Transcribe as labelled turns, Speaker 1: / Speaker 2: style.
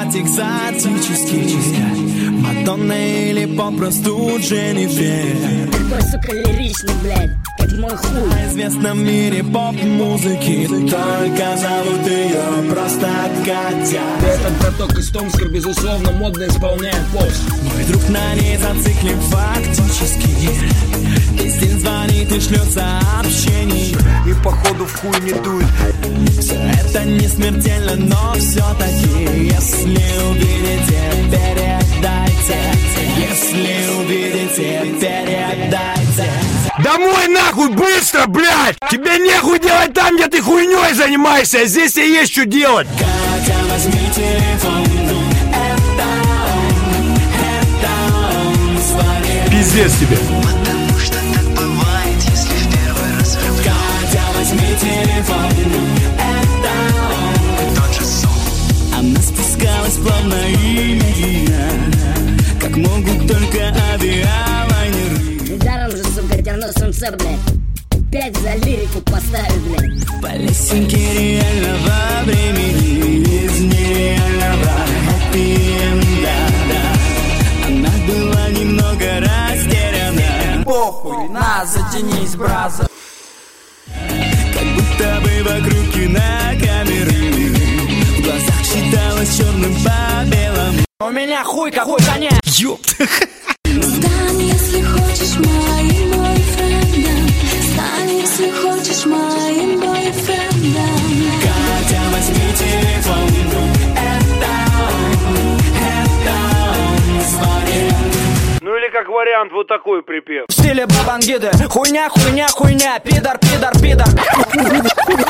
Speaker 1: стать экзотический. Мадонна или попросту Дженнифер.
Speaker 2: Какой, сука, лиричный, блядь, как мой хуй.
Speaker 1: В известном мире поп-музыки только зовут ее просто Катя.
Speaker 3: Этот браток из Томска, безусловно, модно исполняет пост.
Speaker 1: Мой друг на ней зациклен фактически. И стиль звонит и шлет сообщений.
Speaker 4: И походу в хуй не дует.
Speaker 1: Все это не смертельно, но все-таки, если увидите, передайте. Если увидите, передайте.
Speaker 4: Домой нахуй, быстро, блядь! Тебе нехуй делать там, где ты хуйней занимаешься, а здесь тебе есть что делать.
Speaker 1: Катя, возьми телефон, это он, звони.
Speaker 4: Пиздец тебе.
Speaker 5: Потому что так бывает, если в первый раз влюблен.
Speaker 1: Катя, возьми телефон, это он.
Speaker 5: Тот же сон.
Speaker 1: Она спускалась плавно и медленно, как могут только авиалайнеры.
Speaker 2: Даром же, сука, тяну солнце, блядь. 5 за лирику поставить, блядь.
Speaker 1: По лесенке реального времени, из нереального хэппи-энда, да. Она была немного растеряна.
Speaker 6: Похуй, на, затянись, браза.
Speaker 1: Как будто бы вокруг кинокамеры, в глазах читалось черным по белому.
Speaker 6: У меня хуй какой коня.
Speaker 1: Ёпта.
Speaker 7: Стань, если хочешь, моим бойфрендом. Стань, если хочешь, моим бойфрендом.
Speaker 1: Катя, возьми телефон, это он, звони.
Speaker 4: Ну или как вариант вот такой припев.
Speaker 6: В стиле Бабангиды. Хуйня, хуйня, хуйня. Пидор, пидор, пидор.